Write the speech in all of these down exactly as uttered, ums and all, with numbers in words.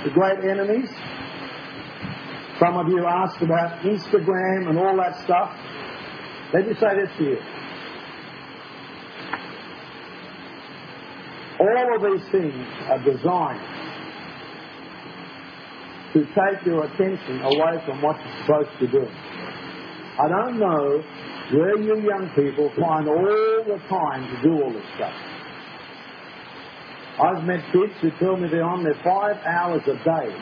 the great enemies. Some of you asked about Instagram and all that stuff. Let me say this to you. All of these things are designed to take your attention away from what you're supposed to be doing. I don't know where you young people find all the time to do all this stuff. I've met kids who tell me they're on there five hours a day.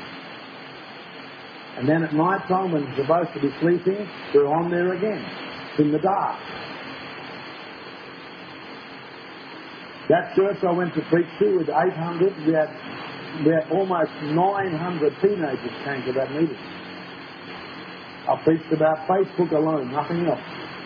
And then at night time when they're supposed to be sleeping, they're on there again, in the dark. That church I went to preach to with eight hundred, we had, we had almost nine hundred teenagers came to that meeting. I preached about Facebook alone, nothing else.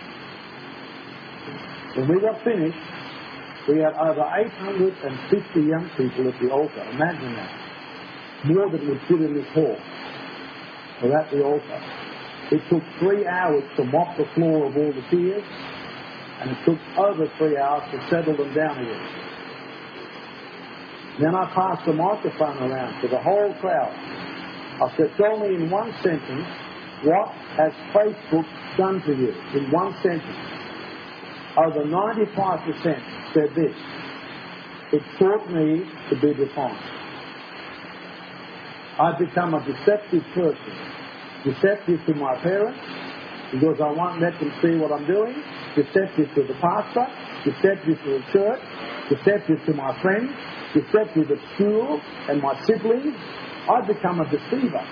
When we got finished, we had over eight hundred fifty young people at the altar. Imagine that. More than would fit in this hall. Or at the altar. It took three hours to mop the floor of all the tears, and it took over three hours to settle them down again. Then I passed the microphone around to the whole crowd. I said, tell me in one sentence, what has Facebook done to you? In one sentence. Over ninety-five percent said this. It taught me to be dishonest. I've become a deceptive person. Deceptive to my parents, because I won't let them see what I'm doing. Deceptive to the pastor. Deceptive to the church. Deceptive to my friends. Deceptive at school and my siblings. I've become a deceiver.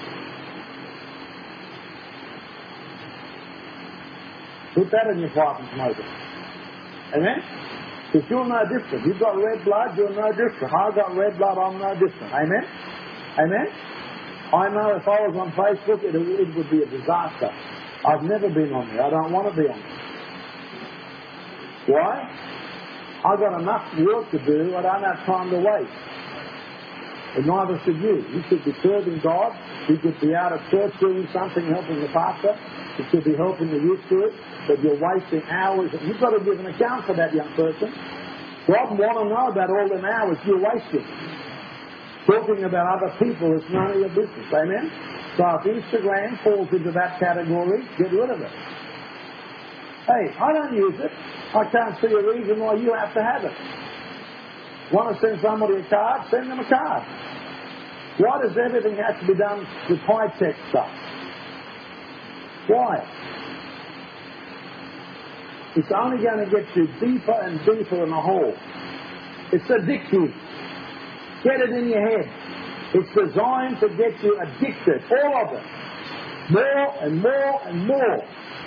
Put that in your pipe and smoke it. Amen? Because you're no different. You've got red blood, you're no different. I've got red blood, I'm no different. Amen? Amen? I know if I was on Facebook, it, it would be a disaster. I've never been on there. I don't want to be on there. Why? I've got enough work to do. I don't have time to waste. And neither should you. You should be serving God. You could be out of church doing something, helping the pastor. You could be helping the youth group. But you're wasting hours. You've got to give an account for that, young person. God want to know about all them hours you're wasting. Talking about other people is none of your business. Amen? So if Instagram falls into that category, get rid of it. Hey, I don't use it. I can't see a reason why you have to have it. Want to send somebody a card? Send them a card. Why does everything have to be done with high-tech stuff? Why? It's only going to get you deeper and deeper in a hole. It's addictive. Get it in your head. It's designed to get you addicted. All of it. More and more and more.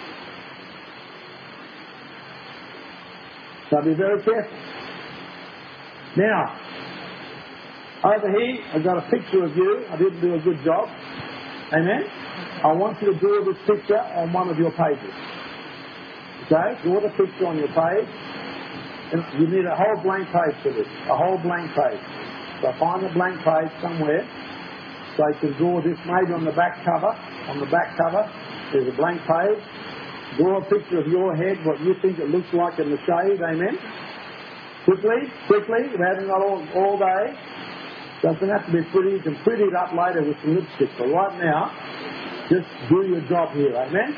So be very careful. Now, over here, I've got a picture of you. I didn't do a good job. Amen? I want you to draw this picture on one of your pages. Okay? Draw the picture on your page. And you need a whole blank page for this. A whole blank page. So find a blank page somewhere. So you can draw this maybe on the back cover. On the back cover, there's a blank page. Draw a picture of your head, what you think it looks like in the shade. Amen? Quickly, quickly. We haven't got all, all day. Doesn't have to be pretty. You can pretty it up later with some lipstick. But right now, just do your job here. Amen?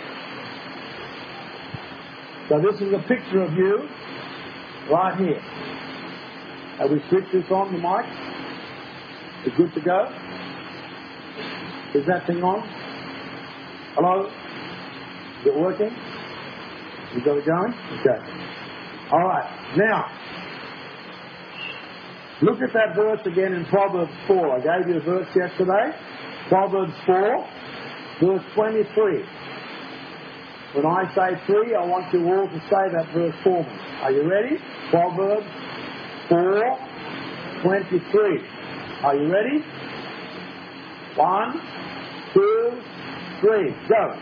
So this is a picture of you right here. Have we switched this on, the mic? Is it good to go? Is that thing on? Hello? Is it working? You got it going? Okay. All right. Now, look at that verse again in Proverbs four. I gave you a verse yesterday. Proverbs four, verse twenty-three. When I say three, I want you all to say that verse for me. Are you ready? Proverbs four, twenty-three. Are you ready? One, two, three. Go.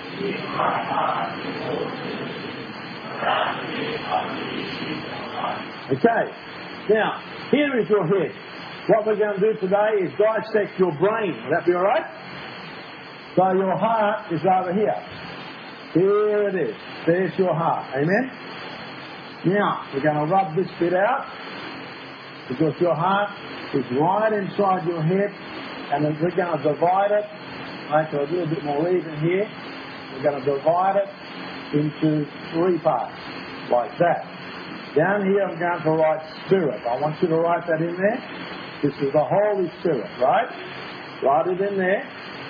Okay. Now, here is your head. What we're going to do today is dissect your brain. Will that be all right? So your heart is over here. Here it is. There's your heart. Amen? Now, we're going to rub this bit out because your heart is right inside your head And then we're going to divide it, make it a little bit more even here. We're going to divide it into three parts, like that. Down here I'm going to write Spirit. I want you to write that in there. This is the Holy Spirit, right? Write it in there.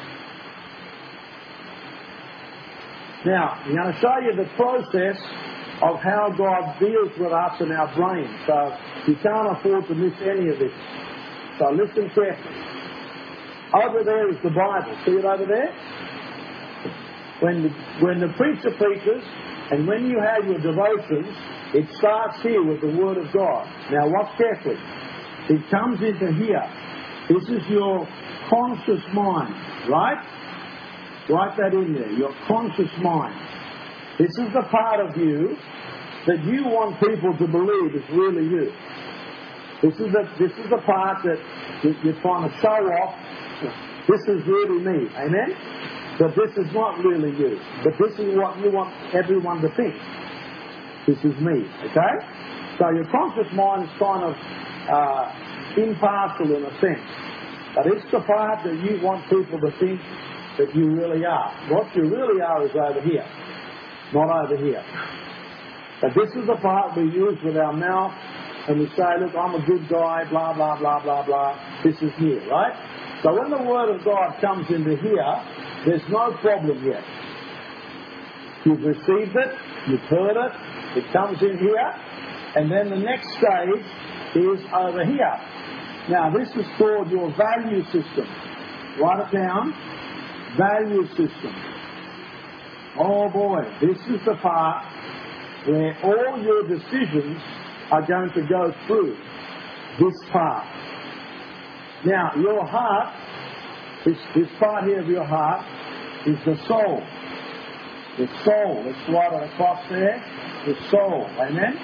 Now, I'm going to show you the process of how God deals with us in our brain. So you can't afford to miss any of this. So listen carefully. Over there is the Bible. See it over there? When the, when the preacher preaches and when you have your devotions, it starts here with the Word of God. Now watch carefully. It comes into here. This is your conscious mind, right? Write that in there. Your conscious mind. This is the part of you that you want people to believe is really you. This is the, this is the part that you're trying to show off. This is really me. Amen? But this is not really you. But this is what you want everyone to think. This is me. Okay? So your conscious mind is kind of uh, impartial in a sense. But it's the part that you want people to think that you really are. What you really are is over here, not over here. But this is the part we use with our mouth and we say, look, I'm a good guy, blah, blah, blah, blah, blah. This is here, right? So when the Word of God comes into here, there's no problem yet. You've received it, you've heard it, it comes in here, and then the next stage is over here. Now, this is called your value system. Write it down. Value system. Oh boy, this is the part where all your decisions are going to go through this part. Now, your heart, this, this part here of your heart, is the soul. The soul. Let's write it across there. The soul. Amen?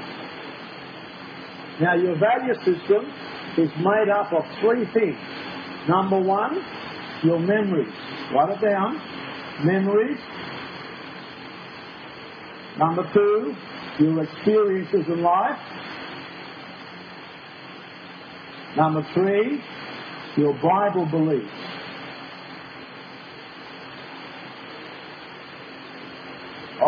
Now, your value system is made up of three things. Number one, your memories. Write it down. Memories. Number two, your experiences in life. Number three, your Bible beliefs.